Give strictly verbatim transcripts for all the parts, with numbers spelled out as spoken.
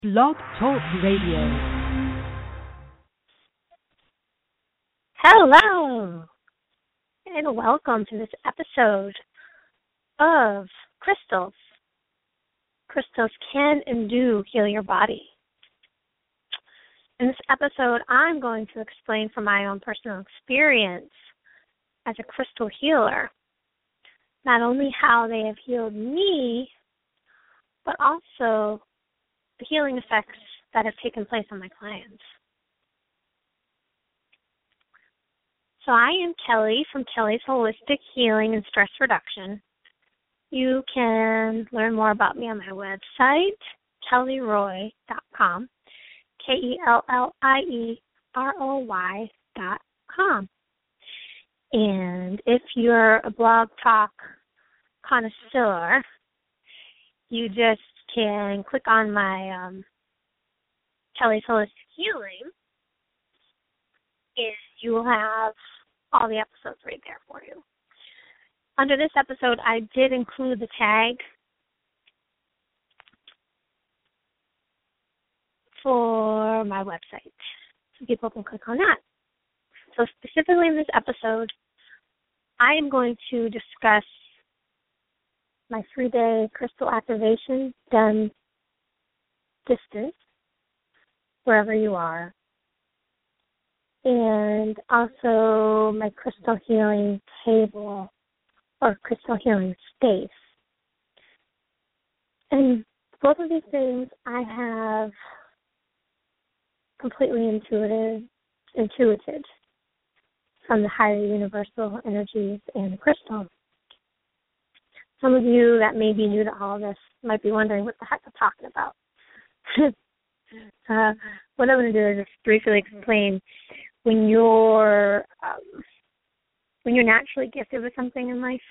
Blog Talk Radio. Hello, and welcome to this episode of Crystals. Crystals can and do heal your body. In this episode, I'm going to explain from my own personal experience as a crystal healer, not only how they have healed me, but also the healing effects that have taken place on my clients. So I am Kelly from Kelly's Holistic Healing and Stress Reduction. You can learn more about me on my website, kelly roy dot com, K E L L I E R O Y dot com. And if you're a blog talk connoisseur, you just can click on my um, Kelly's Holistic Healing, and you will have all the episodes right there for you. Under this episode, I did include the tag for my website, so people can click on that. So specifically in this episode, I am going to discuss my three-day crystal activation done distance, wherever you are, and also my crystal healing table or crystal healing space. And both of these things I have completely intuitive, intuited from the higher universal energies and the crystal. Some of you that may be new to all of this might be wondering what the heck I'm talking about. uh, what I'm going to do is just briefly explain when you're um, when you're naturally gifted with something in life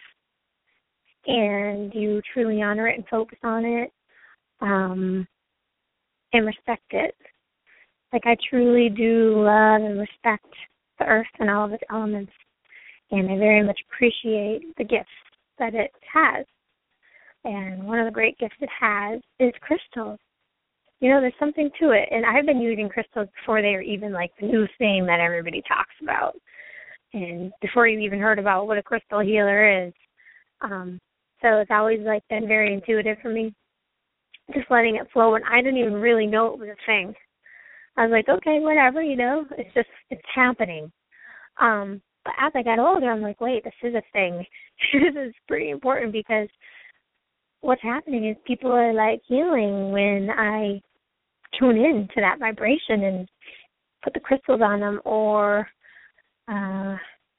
and you truly honor it and focus on it um, and respect it. Like I truly do love and respect the earth and all of its elements, and I very much appreciate the gifts that it has. And one of the great gifts it has is crystals. You know, there's something to it. And I've been using crystals before they were even like the new thing that everybody talks about. And before you even heard about what a crystal healer is. Um, so it's always like been very intuitive for me. Just letting it flow, and I didn't even really know it was a thing. I was like, okay, whatever, you know, it's just, it's happening. Um, But as I got older, I'm like, wait, this is a thing. This is pretty important because what's happening is people are, like, healing when I tune in to that vibration and put the crystals on them, or, uh,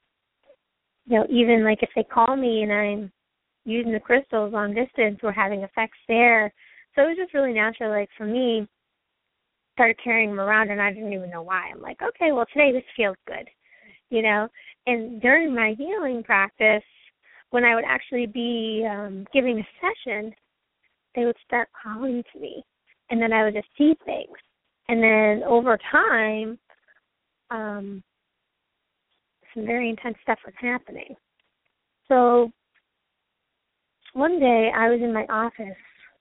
you know, even, like, if they call me and I'm using the crystals long distance, we're having effects there. So it was just really natural, like, for me, started carrying them around, and I didn't even know why. I'm like, okay, well, today this feels good. You know, and during my healing practice, when I would actually be um, giving a session, they would start calling to me, and then I would just see things. And then over time, um, some very intense stuff was happening. So one day I was in my office,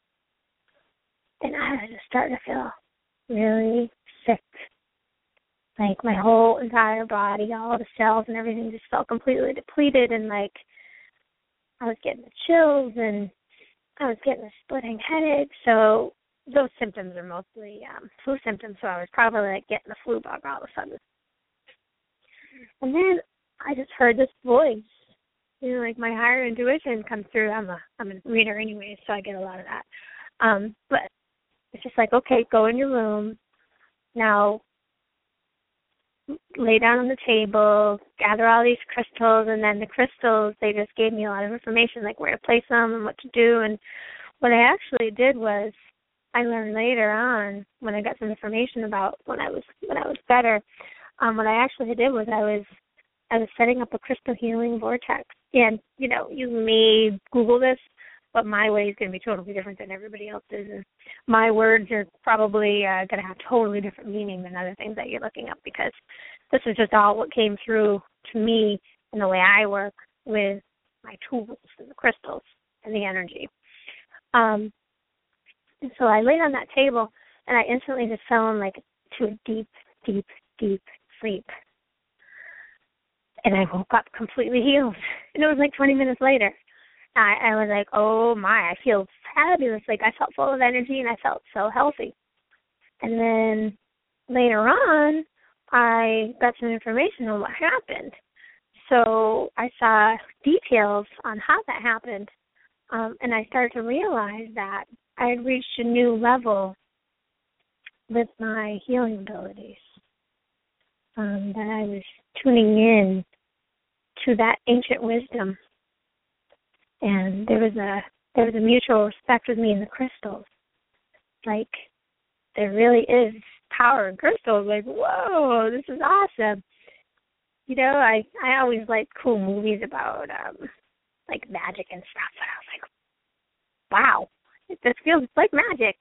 and I was just starting to feel really sick. Like, my whole entire body, all the cells and everything just felt completely depleted, and, like, I was getting the chills, and I was getting a splitting headache. So those symptoms are mostly um, flu symptoms, so I was probably, like, getting the flu bug all of a sudden. And then I just heard this voice, you know, like my higher intuition comes through. I'm a, I'm a reader anyway, so I get a lot of that. Um, but it's just like, okay, go in your room. Now, lay down on the table, gather all these crystals, and then the crystals, they just gave me a lot of information, like where to place them and what to do. And what I actually did was, I learned later on when I got some information about when I was when I was better. Um, what I actually did was I was I was setting up a crystal healing vortex. And you know, you may Google this, but my way is going to be totally different than everybody else's. And my words are probably uh, going to have totally different meaning than other things that you're looking up, because this is just all what came through to me in the way I work with my tools and the crystals and the energy. Um, and so I laid on that table, and I instantly just fell in like to a deep, deep, deep sleep. And I woke up completely healed. And it was like twenty minutes later. I, I was like, oh my, I feel fabulous. Like I felt full of energy and I felt so healthy. And then later on, I got some information on what happened. So I saw details on how that happened. Um, and I started to realize that I had reached a new level with my healing abilities. Um, that I was tuning in to that ancient wisdom. And there was a there was a mutual respect with me in the crystals. Like, there really is power in crystals. Like, whoa, this is awesome. You know, I, I always liked cool movies about, um, like, magic and stuff. And I was like, wow, this feels like magic.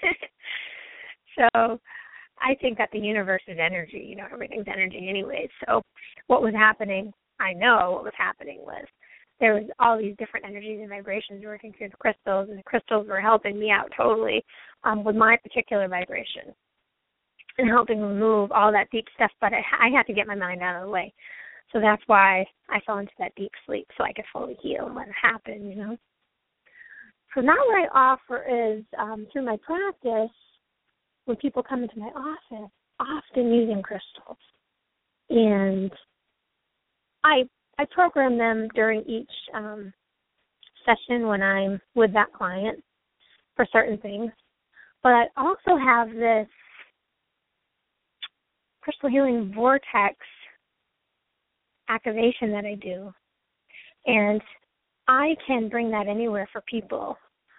So I think that the universe is energy. You know, everything's energy anyway. So what was happening, I know what was happening was there was all these different energies and vibrations working through the crystals, and the crystals were helping me out totally um, with my particular vibration and helping remove all that deep stuff. But I, I had to get my mind out of the way. So that's why I fell into that deep sleep, so I could fully heal and let it happen, you know. So now what I offer is, um, through my practice, when people come into my office, often using crystals. And I I program them during each um, session when I'm with that client for certain things. But I also have this crystal healing vortex activation that I do. And I can bring that anywhere for people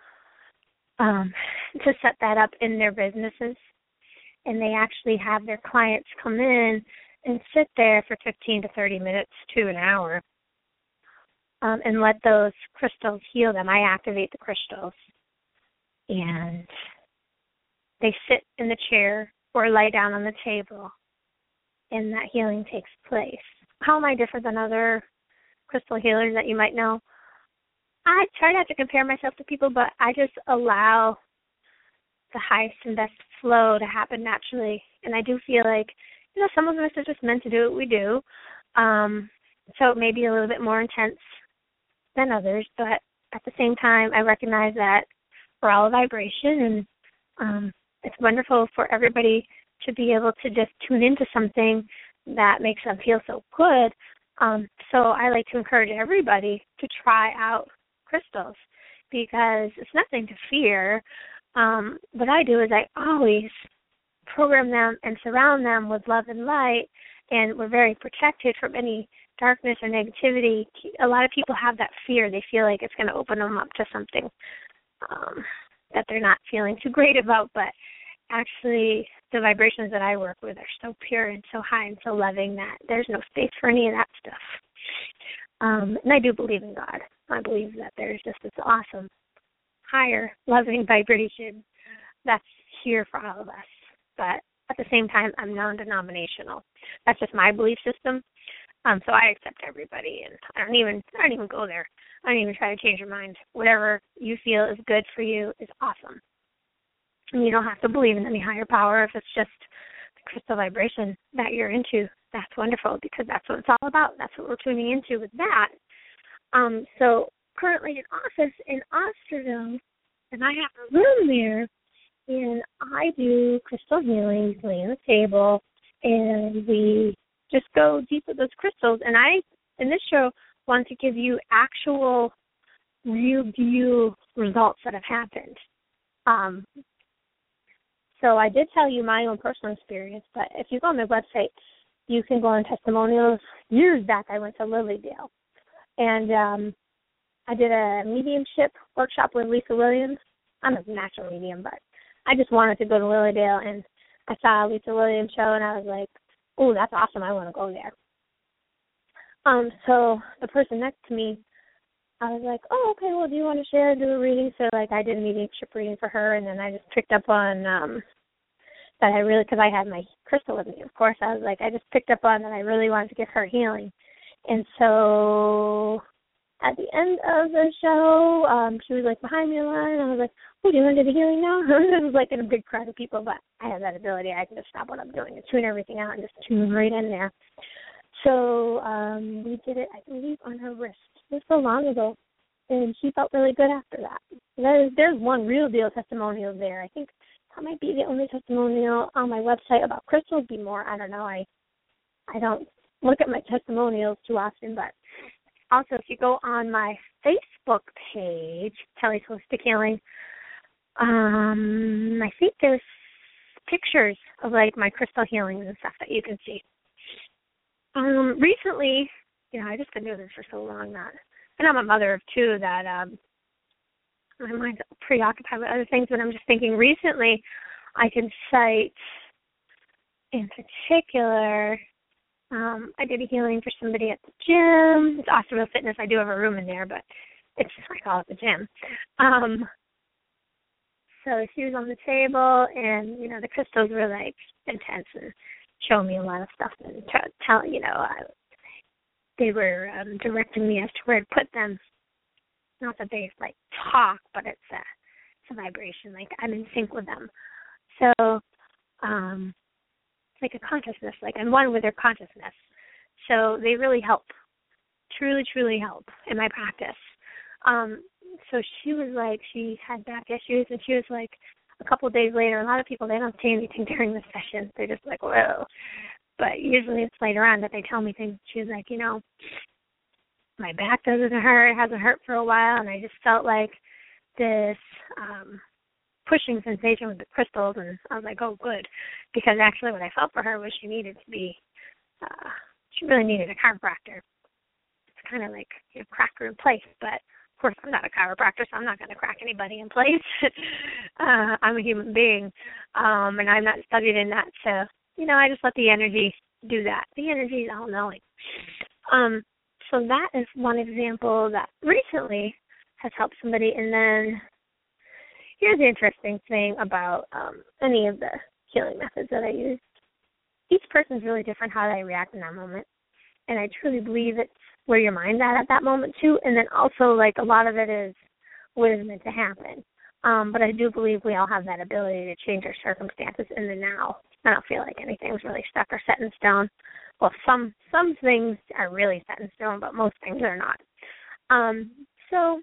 um, to set that up in their businesses. And they actually have their clients come in and sit there for fifteen to thirty minutes to an hour um, and let those crystals heal them. I activate the crystals. And they sit in the chair or lie down on the table, and that healing takes place. How am I different than other crystal healers that you might know? I try not to compare myself to people, but I just allow the highest and best flow to happen naturally. And I do feel like, you know, some of us are just meant to do what we do. Um, so it may be a little bit more intense than others, but at the same time, I recognize that we're all a vibration, and um, it's wonderful for everybody to be able to just tune into something that makes them feel so good. Um, so I like to encourage everybody to try out crystals because it's nothing to fear. Um, what I do is I always program them and surround them with love and light, and we're very protected from any darkness or negativity. A lot of people have that fear. They feel like it's going to open them up to something um, that they're not feeling too great about, but actually the vibrations that I work with are so pure and so high and so loving that there's no space for any of that stuff. Um, and I do believe in God. I believe that there's just this awesome, higher, loving vibration that's here for all of us. But at the same time, I'm non-denominational. That's just my belief system. Um, so I accept everybody, and I don't even I don't even go there. I don't even try to change your mind. Whatever you feel is good for you is awesome. And you don't have to believe in any higher power. If it's just the crystal vibration that you're into, that's wonderful, because that's what it's all about. That's what we're tuning into with that. Um, so currently in office in Osterville, and I have a room there, and I do crystal healing, lay on the table, and we just go deep with those crystals. And I, in this show, want to give you actual, real deal results that have happened. Um, so I did tell you my own personal experience, but if you go on my website, you can go on testimonials. Years back, I went to Lilydale, and um, I did a mediumship workshop with Lisa Williams. I'm a natural medium, but I just wanted to go to Lilydale, and I saw a Lisa Williams show, and I was like, oh, that's awesome. I want to go there. Um, so the person next to me, I was like, oh, okay, well, do you want to share, do a reading? So, like, I did a mediumship reading for her, and then I just picked up on um, that I really, because I had my crystal with me, of course. I was like, I just picked up on that I really wanted to give her healing. And so at the end of the show, um, she was like behind me in line. I was like, "Oh, do you want to do the healing now?" It was like in a big crowd of people, but I have that ability. I can just stop what I'm doing and tune everything out and just tune right in there. So um, we did it, I believe, on her wrist. It was so long ago, and she felt really good after that. There's, there's one real deal testimonial there. I think that might be the only testimonial on my website about crystals. Be more. I don't know. I I don't look at my testimonials too often, but also if you go on my Facebook page, Kelly's Holistic Healing, um, I think there's pictures of like my crystal healings and stuff that you can see. Um, recently, you know, I just been doing this for so long that, and I'm a mother of two, that um, my mind's preoccupied with other things, but I'm just thinking recently I can cite, in particular, um, I did a healing for somebody at the gym. It's Awesome Real Fitness. I do have a room in there, but it's, I call it the gym. Um, so she was on the table, and, you know, the crystals were, like, intense and showing me a lot of stuff and t- tell, you know, uh, they were um, directing me as to where to put them. Not that they, like, talk, but it's a, it's a vibration. Like, I'm in sync with them. So, um, it's like a consciousness. Like, I'm one with their consciousness. So they really help, truly, truly help in my practice. Um, so she was like, she had back issues, and she was like, a couple of days later, a lot of people, they don't say anything during the session. They're just like, whoa. But usually it's later on that they tell me things. She was like, you know, my back doesn't hurt. It hasn't hurt for a while, and I just felt like this um, pushing sensation with the crystals, and I was like, oh, good. Because actually what I felt for her was she needed to be, uh, she really needed a chiropractor. It's kind of like, you know, crack her in place, but of course, I'm not a chiropractor, so I'm not going to crack anybody in place. uh, I'm a human being, um, and I'm not studied in that. So, you know, I just let the energy do that. The energy is all-knowing. Um, so that is one example that recently has helped somebody. And then here's the interesting thing about um, any of the healing methods that I use. Each person's really different how they react in that moment. And I truly believe it's where your mind's at at that moment, too. And then also, like, a lot of it is what is meant to happen. Um, but I do believe we all have that ability to change our circumstances in the now. I don't feel like anything's really stuck or set in stone. Well, some some things are really set in stone, but most things are not. Um, so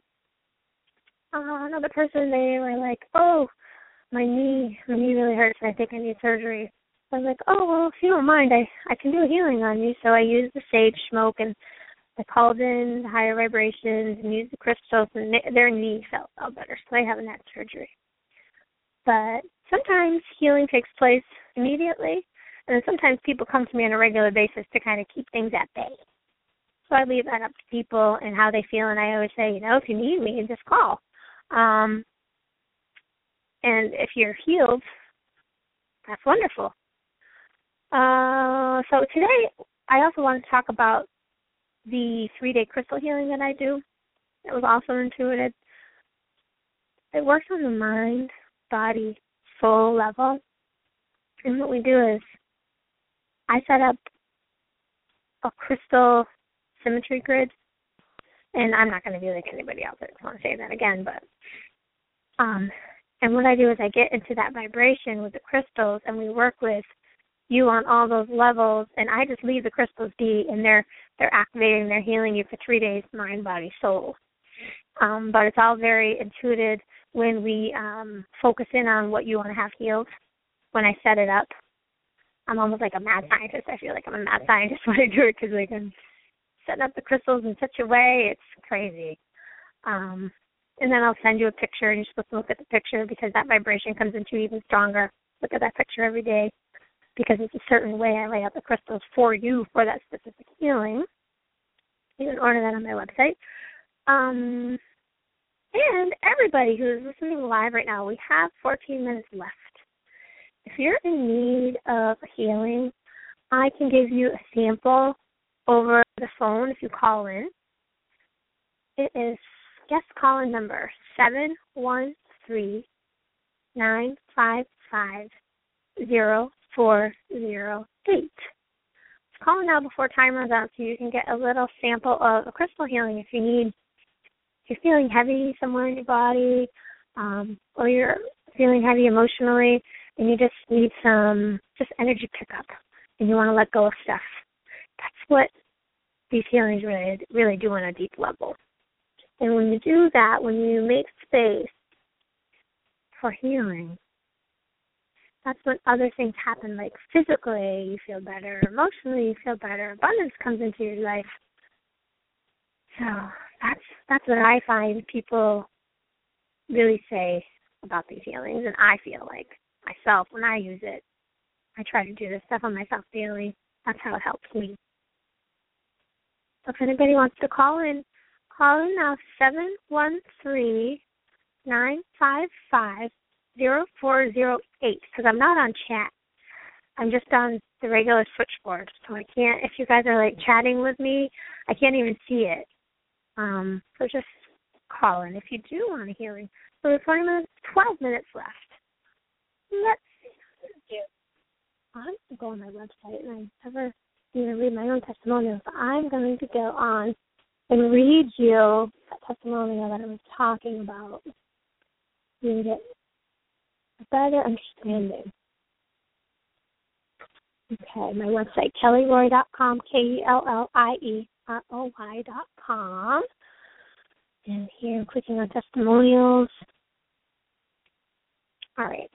uh, another person, they were like, oh, my knee, my knee really hurts, and I think I need surgery. I was like, oh, well, if you don't mind, I, I can do a healing on you. So I used the sage smoke, and I called in the higher vibrations and used the crystals, and their knee felt a lot better, so they haven't had surgery. But sometimes healing takes place immediately, and then sometimes people come to me on a regular basis to kind of keep things at bay. So I leave that up to people and how they feel, and I always say, you know, if you need me, just call. Um, and if you're healed, that's wonderful. Uh, so today, I also want to talk about the three-day crystal healing that I do. It was also intuitive. It works on the mind, body, soul level. And what we do is I set up a crystal symmetry grid. And I'm not going to be like anybody else. I just want to say that again. But um, and what I do is I get into that vibration with the crystals, and we work with you on all those levels, and I just leave the crystals be, and they're they're activating, they're healing you for three days, mind, body, soul. Um, but it's all very intuitive when we um, focus in on what you want to have healed. When I set it up, I'm almost like a mad scientist. I feel like I'm a mad scientist when I do it, because like I'm setting up the crystals in such a way, it's crazy. Um, and then I'll send you a picture, and you're supposed to look at the picture, because that vibration comes into even stronger. Look at that picture every day, because it's a certain way I lay out the crystals for you for that specific healing. You can order that on my website. Um, and everybody who is listening live right now, we have fourteen minutes left. If you're in need of a healing, I can give you a sample over the phone if you call in. It is guest call-in number seven one three, nine five five, zero four zero eight. Call now before time runs out so you can get a little sample of a crystal healing if you need you're feeling heavy somewhere in your body, um, or you're feeling heavy emotionally, and you just need some just energy pickup, and you want to let go of stuff. That's what these healings really, really do on a deep level. And when you do that, when you make space for healing, that's when other things happen, like physically you feel better, emotionally you feel better, abundance comes into your life. So that's that's what I find people really say about these healings, and I feel like myself, when I use it, I try to do this stuff on myself daily. That's how it helps me. So if anybody wants to call in, call in now, seven one three, nine five five, zero four zero eight, because I'm not on chat. I'm just on the regular switchboard, so I can't, if you guys are like chatting with me, I can't even see it. Um, so just call in if you do want a healing. So there's twenty minutes, twelve minutes left. Let's see what to do. I'm going to go on my website, and I never even read my own testimonials. So I'm going to go on and read you that testimonial that I was talking about. You get a better understanding. Okay, my website, kelly roy dot com, K E L L I E R O Y dot com. And here I'm clicking on testimonials. All right.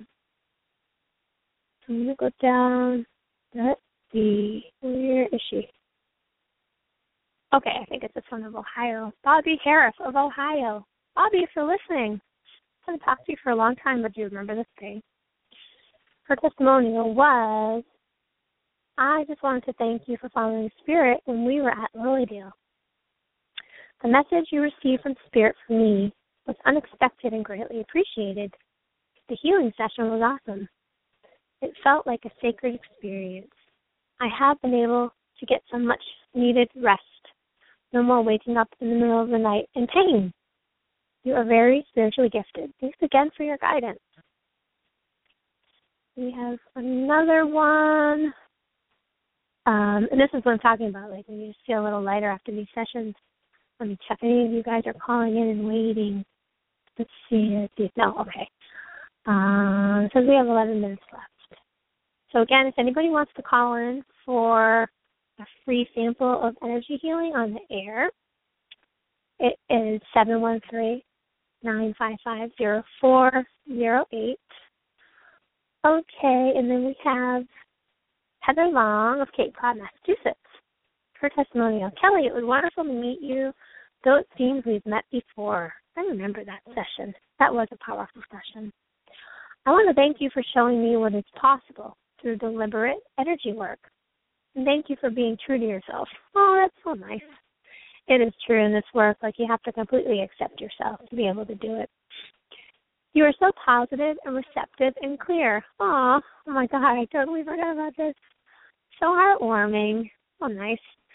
So I'm going to go down. Let's see. Where is she? Okay, I think it's this one of Ohio. Bobby Harris of Ohio. Bobby, if you're listening, I haven't talked to you for a long time, but do you remember this day? Her testimonial was, I just wanted to thank you for following Spirit when we were at Lilydale. The message you received from Spirit for me was unexpected and greatly appreciated. The healing session was awesome. It felt like a sacred experience. I have been able to get some much needed rest. No more waking up in the middle of the night in pain. You are very spiritually gifted. Thanks again for your guidance. We have another one. Um, and this is what I'm talking about, like when you just feel a little lighter after these sessions. Let me check. Any of you guys are calling in and waiting. Let's see. Let's see. No, okay. Um, it says we have eleven minutes left. So again, if anybody wants to call in for a free sample of energy healing on the air, it is seven one three, nine five five, zero four zero eight. Okay, and then we have Heather Long of Cape Cod, Massachusetts. Her testimonial. Kelly, it was wonderful to meet you, though it seems we've met before. I remember that session. That was a powerful session. I want to thank you for showing me what is possible through deliberate energy work. And thank you for being true to yourself. Oh, that's so nice. It is true in this work. Like, you have to completely accept yourself to be able to do it. You are so positive and receptive and clear. Aw, oh my God, I totally forgot about this. So heartwarming. Oh, nice.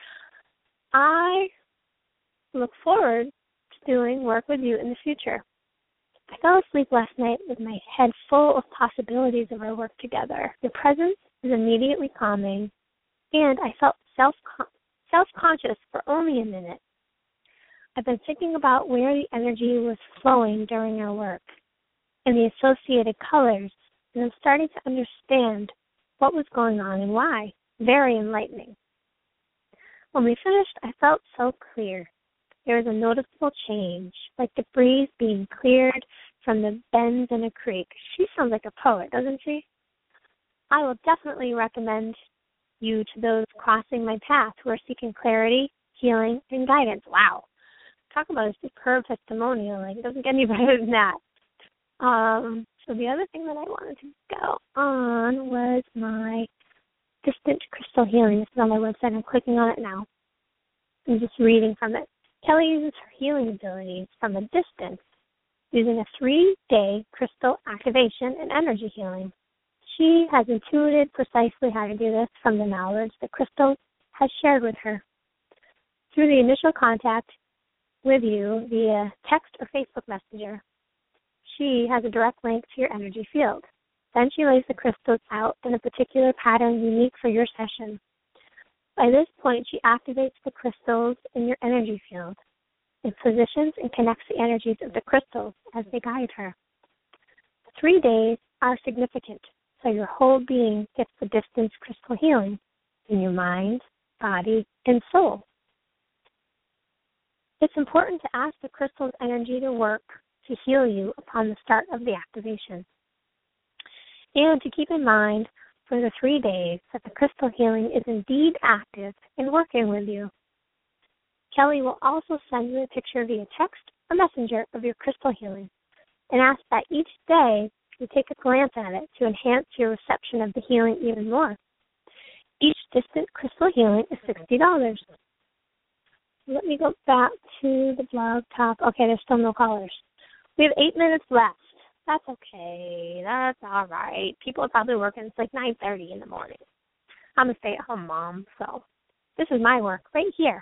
I look forward to doing work with you in the future. I fell asleep last night with my head full of possibilities of our work together. Your presence is immediately calming, and I felt self self-conscious for only a minute. I've been thinking about where the energy was flowing during our work and the associated colors, and I'm starting to understand what was going on and why. Very enlightening. When we finished, I felt so clear. There was a noticeable change, like the breeze being cleared from the bends in a creek. She sounds like a poet, doesn't she? I will definitely recommend you to those crossing my path who are seeking clarity, healing, and guidance. Wow. Talk about a superb testimonial. Like, it doesn't get any better than that. Um, so the other thing that I wanted to go on was my distant crystal healing. This is on my website. I'm clicking on it now. I'm just reading from it. Kelly uses her healing abilities from a distance using a three-day crystal activation and energy healing. She has intuited precisely how to do this from the knowledge that Crystal has shared with her. Through the initial contact with you via text or Facebook Messenger, she has a direct link to your energy field. Then she lays the crystals out in a particular pattern unique for your session. By this point, she activates the crystals in your energy field. and positions and connects the energies of the crystals as they guide her. The three days are significant, so your whole being gets the distance crystal healing in your mind, body, and soul. It's important to ask the crystal's energy to work to heal you upon the start of the activation. And to keep in mind for the three days that the crystal healing is indeed active and working with you. Kelly will also send you a picture via text or messenger of your crystal healing and ask that each day you take a glance at it to enhance your reception of the healing even more. Each distant crystal healing is sixty dollars. Let me go back to the blog talk. Okay, there's still no callers. We have eight minutes left. That's okay. That's all right. People are probably working. It's like nine thirty in the morning. I'm a stay-at-home mom, so this is my work right here.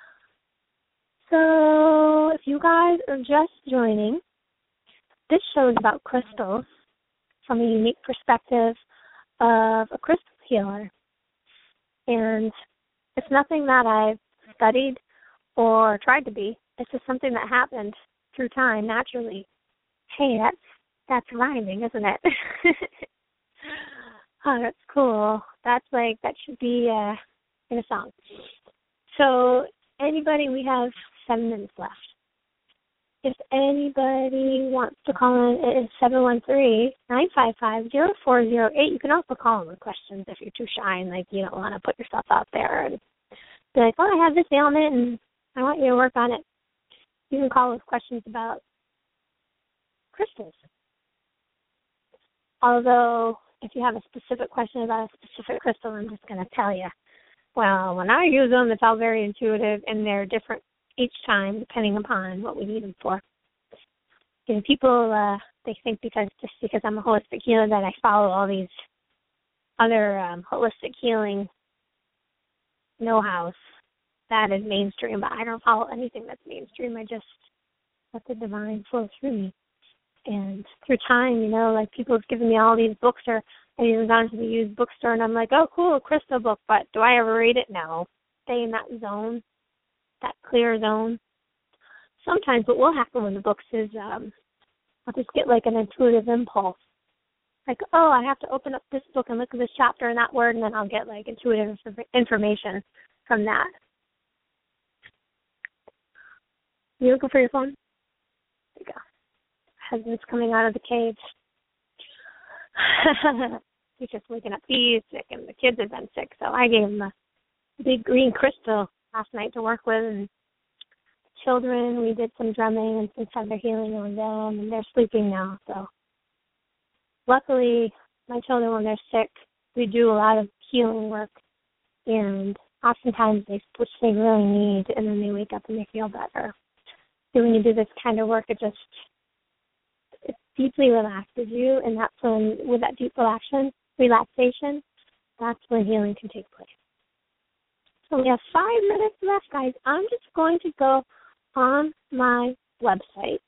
So if you guys are just joining, this show is about crystals from a unique perspective of a crystal healer. And it's nothing that I've studied or tried to be. It's just something that happened through time naturally. Hey, that's that's rhyming, isn't it? Oh, that's cool. That's like, that should be uh, in a song. So anybody, we have seven minutes left. If anybody wants to call in, it is seven one three, nine five five, zero four zero eight. You can also call in with questions if you're too shy and like you don't want to put yourself out there and be like, oh, I have this ailment and I want you to work on it. You can call with questions about crystals. Although, if you have a specific question about a specific crystal, I'm just going to tell you, well, when I use them, it's all very intuitive, and they're different each time, depending upon what we need them for. You know, people, uh, they think because just because I'm a holistic healer that I follow all these other um, holistic healing know-hows. That is mainstream, but I don't follow anything that's mainstream. I just let the divine flow through me. And through time, you know, like people have given me all these books, or I've even gone to the used bookstore, and I'm like, oh, cool, a crystal book, but do I ever read it? No. Stay in that zone, that clear zone. Sometimes what will happen with the books is um, I'll just get like an intuitive impulse. Like, oh, I have to open up this book and look at this chapter and that word, and then I'll get like intuitive information from that. You looking for your phone? There you go. Husband's coming out of the cage. He's just waking up. He's sick, and the kids have been sick, so I gave him a big green crystal last night to work with, and the children, we did some drumming and some feather healing on them, and they're sleeping now. So luckily, my children, when they're sick, we do a lot of healing work, and oftentimes they, which they really need, and then they wake up and they feel better. So when you do this kind of work, it just it deeply relaxes you, and that's when, with that deep relaxation, relaxation, that's when healing can take place. So we have five minutes left, guys. I'm just going to go on my website,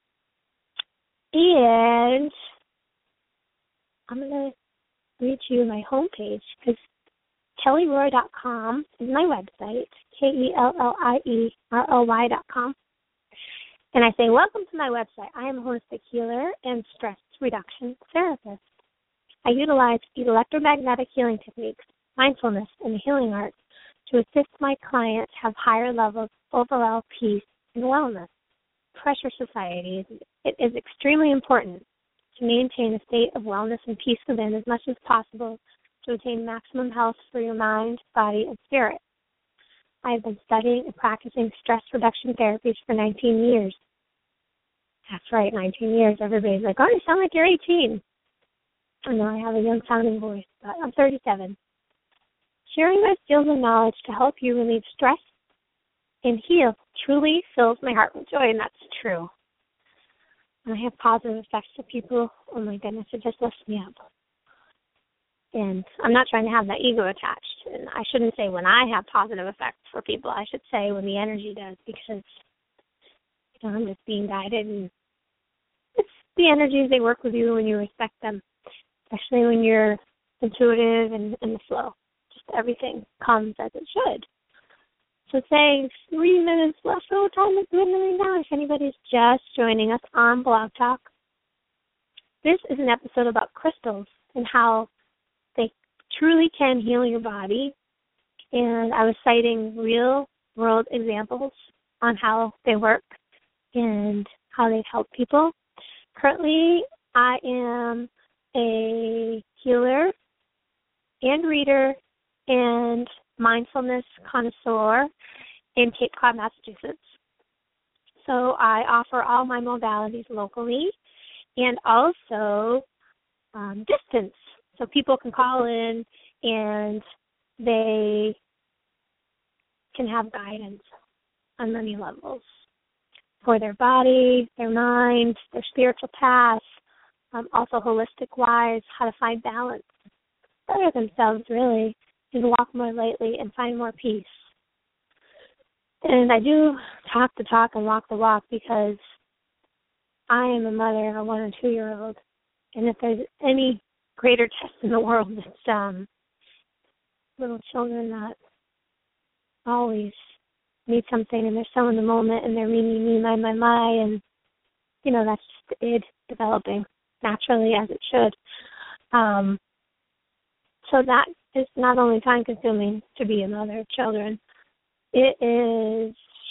and I'm going to read you my homepage, because kelly roy dot com is my website, K E L L I E R O Y dot com. And I say, welcome to my website. I am a holistic healer and stress reduction therapist. I utilize electromagnetic healing techniques, mindfulness, and the healing arts to assist my clients have higher levels of overall peace and wellness. Pressure society, it is extremely important to maintain a state of wellness and peace within as much as possible to attain maximum health for your mind, body, and spirit. I have been studying and practicing stress reduction therapies for nineteen years. That's right, nineteen years. Everybody's like, oh, you sound like you're eighteen. I know I have a young sounding voice, but I'm thirty-seven. Sharing my skills and knowledge to help you relieve stress and heal truly fills my heart with joy, and that's true. And I have positive effects to people. Oh, my goodness, it just lifts me up. And I'm not trying to have that ego attached. And I shouldn't say when I have positive effects for people. I should say when the energy does, because you know, I'm just being guided. And it's the energies, they work with you when you respect them, especially when you're intuitive and in the flow. Just everything comes as it should. So saying three minutes left, so time is dwindling down. If anybody's just joining us on Blog Talk, this is an episode about crystals and how they truly can heal your body. And I was citing real world examples on how they work and how they help people. Currently, I am a healer and reader and mindfulness connoisseur in Cape Cod, Massachusetts. So I offer all my modalities locally and also um, distance. So people can call in and they can have guidance on many levels for their body, their mind, their spiritual path, um, also holistic-wise, how to find balance, better themselves, really, and walk more lightly and find more peace. And I do talk the talk and walk the walk because I am a mother of a one- and two-year-old, and if there's any greater test in the world, it's um, little children that always need something, and they're so in the moment, and they're me, me, me, my, my, my, and, you know, that's just the id developing naturally as it should. Um, so that is not only time-consuming to be a mother of children, it is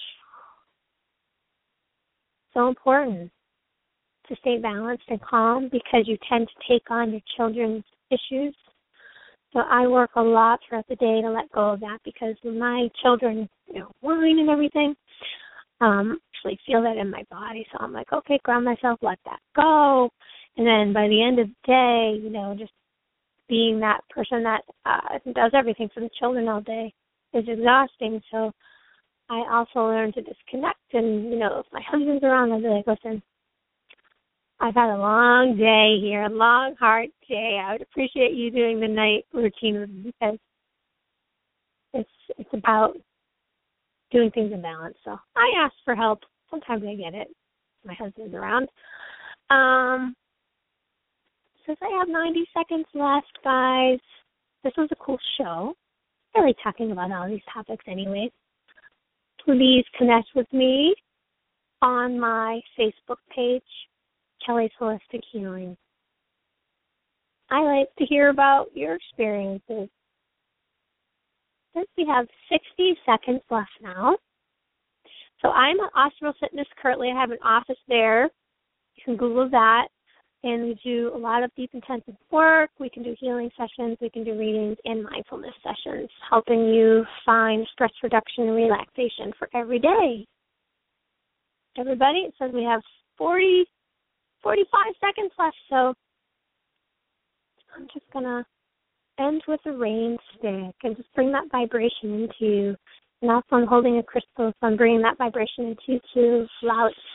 so important to stay balanced and calm because you tend to take on your children's issues. So I work a lot throughout the day to let go of that because when my children, you know, whine and everything, um, actually feel that in my body. So I'm like, okay, ground myself, let that go. And then by the end of the day, you know, just being that person that uh, does everything for the children all day is exhausting. So I also learn to disconnect. And, you know, if my husband's around, I'll be like, listen, I've had a long day here, a long, hard day. I would appreciate you doing the night routine with me because it's it's about doing things in balance. So I ask for help. Sometimes I get it. My husband's around. Um, since I have ninety seconds left, guys, this was a cool show. Really talking about all these topics anyway. Please connect with me on my Facebook page, Kelly's Holistic Healing. I like to hear about your experiences. Since we have sixty seconds left now, so I'm at Austral Fitness currently. I have an office there. You can Google that. And we do a lot of deep intensive work. We can do healing sessions. We can do readings and mindfulness sessions, helping you find stress reduction and relaxation for every day. Everybody, it says we have forty, forty-five seconds left, so I'm just going to end with a rain stick and just bring that vibration into you. And also I'm holding a crystal, so I'm bringing that vibration into you to allow it to